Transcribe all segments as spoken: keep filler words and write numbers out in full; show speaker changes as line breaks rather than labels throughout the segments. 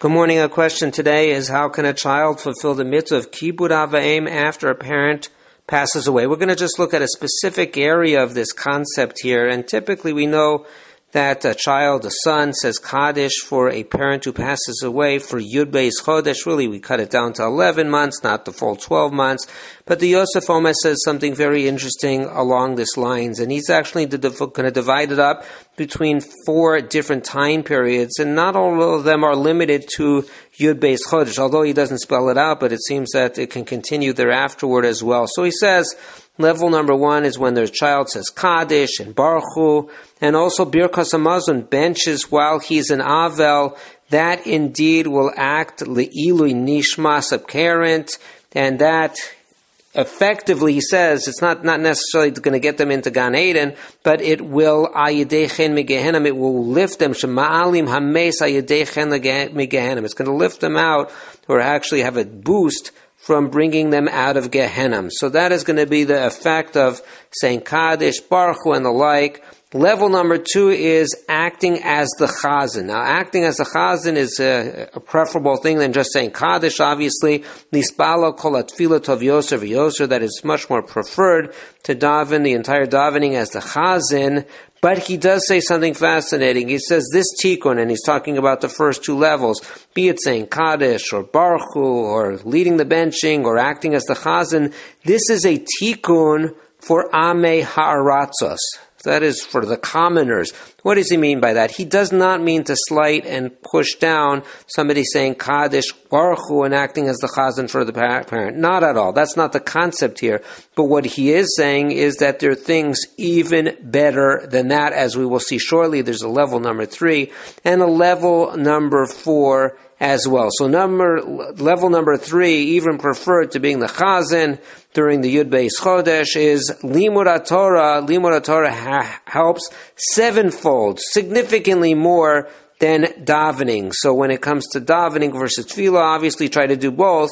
Good morning. Our question today is, how can a child fulfill the mitzvah of kibud av va'em after a parent passes away? We're going to just look at a specific area of this concept here, and typically we know that a child, a son, says Kaddish for a parent who passes away for Yud Beis Chodesh. Really, we cut it down to eleven months, not the full twelve months. But the Yosef Omer says something very interesting along this lines, and he's actually going to divide it up between four different time periods, and not all of them are limited to Yud Beis Chodesh, although he doesn't spell it out, but it seems that it can continue there afterward as well. So he says, level number one is when their child says Kaddish and Baruch Hu, and also Birkas Hamazon, benches while he's an Avel. That indeed will act Le'ilui Nishmas, a parent, and that effectively, he says, it's not, not necessarily going to get them into Gan Eden, but it will Ayideichen Migehenim, it will lift them, Shema'alim Hames Ayideichen Migehenim. It's going to lift them out, or actually have a boost from bringing them out of Gehenna. So that is going to be the effect of saying Kaddish, Baruch Hu, and the like. Level number two is acting as the Chazan. Now, acting as the Chazan is a, a preferable thing than just saying Kaddish, obviously. Nispalo kol atfila tov yoser v'yoser, that is much more preferred to daven the entire davening as the Chazan. But he does say something fascinating. He says this tikkun, and he's talking about the first two levels, be it saying Kaddish or Baruch Hu or leading the benching or acting as the Chazan, this is a tikkun for Amei Ha'aratzos. That is for the commoners. What does he mean by that? He does not mean to slight and push down somebody saying Kaddish, Baruch Hu, and acting as the Chazan for the parent. Not at all. That's not the concept here. But what he is saying is that there are things even better than that, as we will see shortly. There's a level number three and a level number four as well. So number level number three, even preferred to being the Chazan during the Yud Beis Chodesh, is Limud Torah. Limud Torah ha- helps sevenfold, significantly more than davening. So when it comes to davening versus tefillah, obviously try to do both,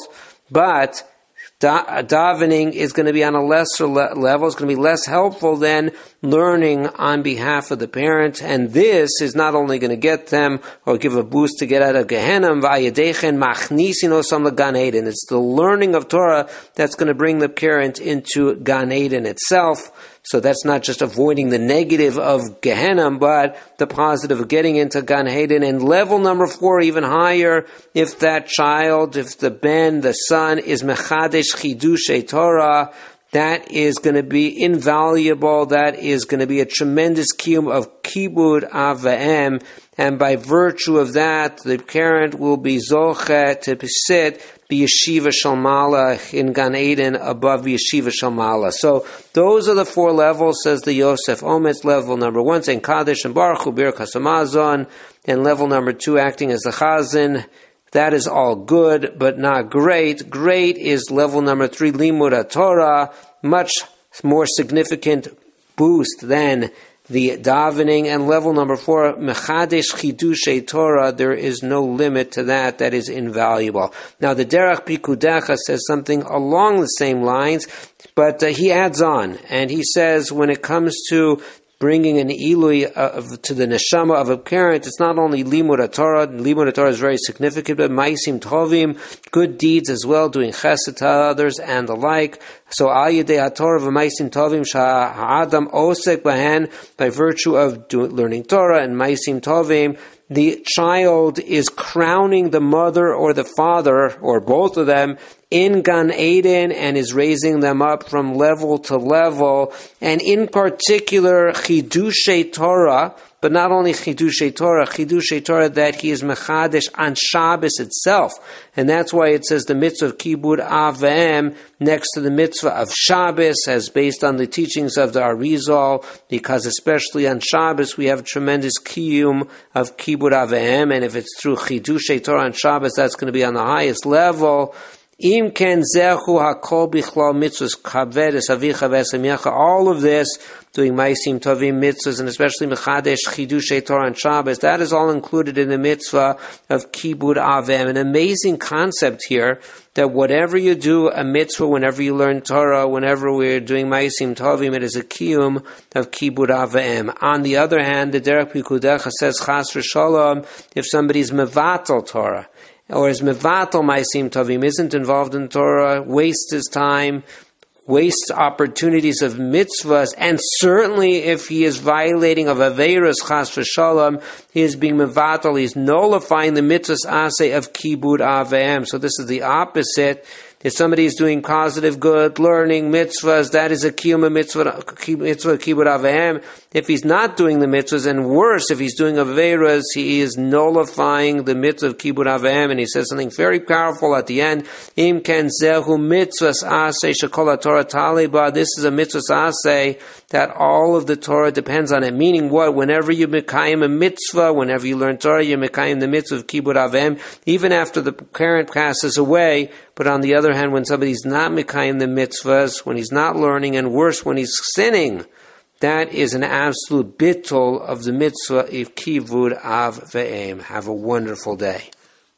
but Da- davening is going to be on a lesser le- level. It's going to be less helpful than learning on behalf of the parent. And this is not only going to get them or give a boost to get out of Gehenna, it's the learning of Torah that's going to bring the parent into Gan Eden itself. So that's not just avoiding the negative of Gehenna, but the positive of getting into Gan Eden. And level number four, even higher, if that child, if the ben, the son, is Mechadesh Chidushei Torah, that is going to be invaluable. That is going to be a tremendous kiyum of kibud av va'em. And by virtue of that, the parent will be zoche to sit Yeshiva Shalmala in Gan Eden above Yeshiva Shalmala. So those are the four levels, says the Yosef Omer. Level number one, saying Kaddish and Baruch Hu, Birkas Hamazon, and level number two, acting as the Chazan. That is all good, but not great. Great is level number three, Limud Torah, much more significant boost than the davening. And level number four, Mechadesh Chidushei Torah, there is no limit to that. That is invaluable. Now, the Derech Pikudecha says something along the same lines, but uh, he adds on, and he says when it comes to bringing an ilui uh, to the neshama of a parent, it's not only limud Torah. Limud Torah is very significant, but ma'asim tovim, good deeds as well, doing chesed to others and the like. So al yedei haTorah v'ma'asim tovim sha'adam osek bahen, by virtue of do, learning Torah and ma'asim tovim, the child is crowning the mother or the father, or both of them, in Gan Eden, and is raising them up from level to level. And in particular, Chidushei Torah, but not only Chidushei Torah, Chidushei Torah that he is Mechadesh on Shabbos itself. And that's why it says the mitzvah of Kibud Av Va'em next to the mitzvah of Shabbos, as based on the teachings of the Arizal, because especially on Shabbos we have tremendous kiyum of Kibud Av Va'em, and if it's through Chidushei Torah on Shabbos, that's going to be on the highest level. Im ken zechu hakol bichlal mitzvahs kavedes avicha v'esamyecha. All of this, doing maisim tovim mitzvahs, and especially mechadesh chidushei Torah and Shabbos, that is all included in the mitzvah of kibud avim. An amazing concept here, that whatever you do, a mitzvah, whenever you learn Torah, whenever we're doing maisim tovim, it is a kiyum of kibud avim. On the other hand, the Derech Pikudecha says chas v'shalom, if somebody's mevatel Torah, or is mevatel maisim tovim, isn't involved in Torah, wastes his time, wastes opportunities of mitzvahs, and certainly if he is violating of aveirus chas v'shalom, he is being mevatel, he's nullifying the mitzvahs aseh of kibud avim. So this is the opposite. If somebody is doing positive good, learning mitzvahs, that is a kiyum mitzvah, mitzvah kibud avim. If he's not doing the mitzvahs, and worse, if he's doing averas, he is nullifying the mitzvah of kibud avim. And he says something very powerful at the end. Im ken zehu mitzvahs aseh shekol Torah taliba. This is a mitzvahs aseh that all of the Torah depends on it. Meaning what? Whenever you mekayim a mitzvah, whenever you learn Torah, you mekayim the mitzvah of kibud avim, even after the parent passes away. But on the other hand, when somebody's not mekayim the mitzvahs, when he's not learning, and worse, when he's sinning, that is an absolute bittul of the mitzvah of kibud av ve'em. Have a wonderful day.